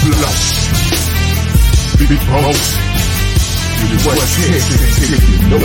flow. Big boss. You what's hit, no.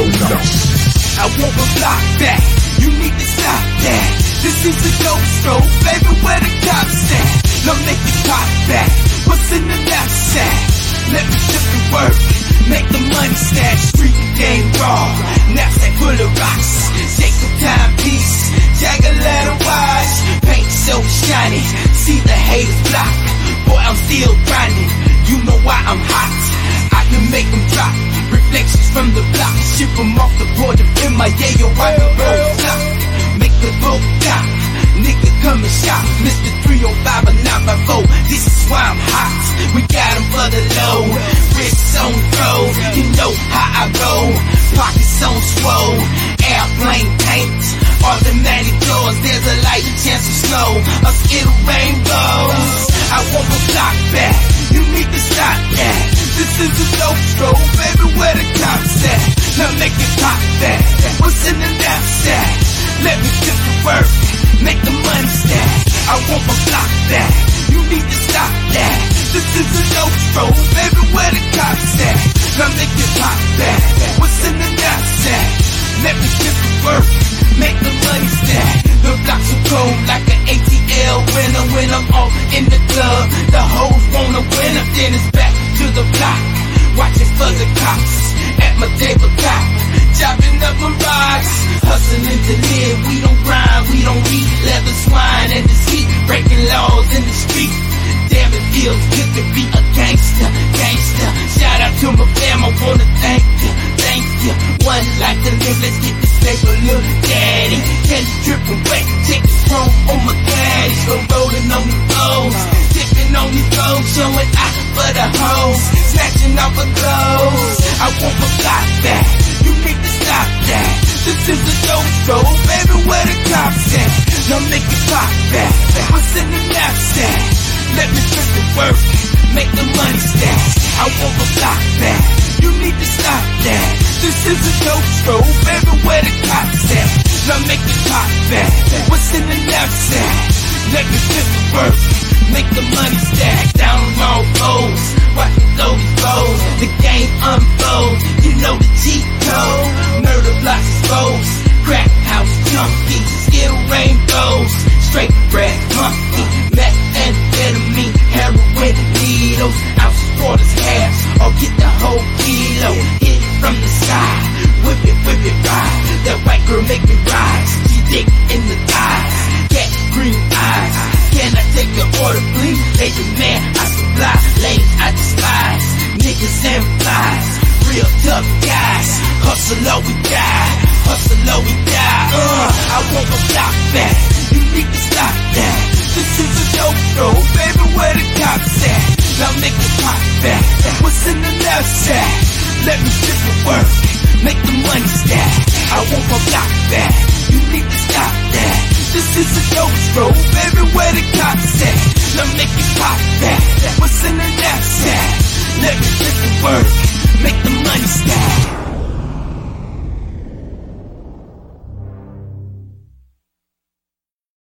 I want a block back. You need to stop that. This is a dope stroke, baby, where the cops at? Now make it pop back. What's in the knapsack? Let me flip the work, make the money stack. Street game raw, knapsack full of rocks. Shake the timepiece, Jagger ladder watch. Paint so shiny, see the haters block. Boy, I'm still grinding, you know why I'm hot. I can make them drop, reflections from the block. Ship them off the board of MIA, or I can roll stop. Make the boat stop, nigga come and shop. Mr. 305 and 954, this is why I'm hot. We got them for the low, wrists on throw. You know how I roll, pockets on swole. Airplane paint, automatic doors. There's a light chance of snow, a skittle rainbows. I want my block back, you need to stop that. This is a dope stroke, baby, where the cops at? Now make it pop back. What's in the knapsack? Let me flip the work, make the money stack. I want my block back, you need to stop that. This is a dope stroke, baby, where the cops at? Now make it pop back. What's in the knapsack? Let me flip the work, make the money stack. The blocks are cold like an ATL winner. When I'm off in the club, the hoes wanna win up, then it's back to the block. Watching for the cops at my tabletop, chopping up my rocks, hustling to live. We don't grind, we don't eat leather swine and deceit, breaking laws in the street. Damn, it feels good to be a gangster, gangster. Shout out to my fam, I wanna thank you, thank you. One life to live, let's get this paper, little daddy. Candy dripping wet, taking chrome on my caddy. Go rolling on the flows, dipping on these clothes, showing out for the hoes, snatching off her clothes. I want my block back, you need to stop that. This is a dope show, baby, where the cops at? Now make it pop back. What's in the knapsack? Let me flip the work, make the money stack. I want my block back, you need to stop that. This is a dope show, baby, where the cops at? Now make it pop back. What's in the knapsack? Let me flip the work, make the money stack. Down on all foes, watch me blow these foes. The game unfolds, you know the cheat code. Murder blocks exposed, crack house junkie, skittle rainbows. Straight red monkey, methamphetamine, heroin needles. Ounces, quarters, halves, or get the whole kilo. Hit it from the side, whip it, ride. That white girl make me rise, she dick in the thighs, cat green eyes. Can I take your order, please? They demand I supply, lanes I despise. Niggas and flies, real tough guys. Hustle or we die, hustle or we die. I want my block back, you need to stop that. This is a dope show, baby, where the cops at? Now make it pop back. What's in the knapsack? Let me flip the work, make the money stack. I want my block back, you need to stop that. This is a dope show, baby, where the cops at? Now make it pop back. What's in the knapsack? Let me flip the work, make the money stack.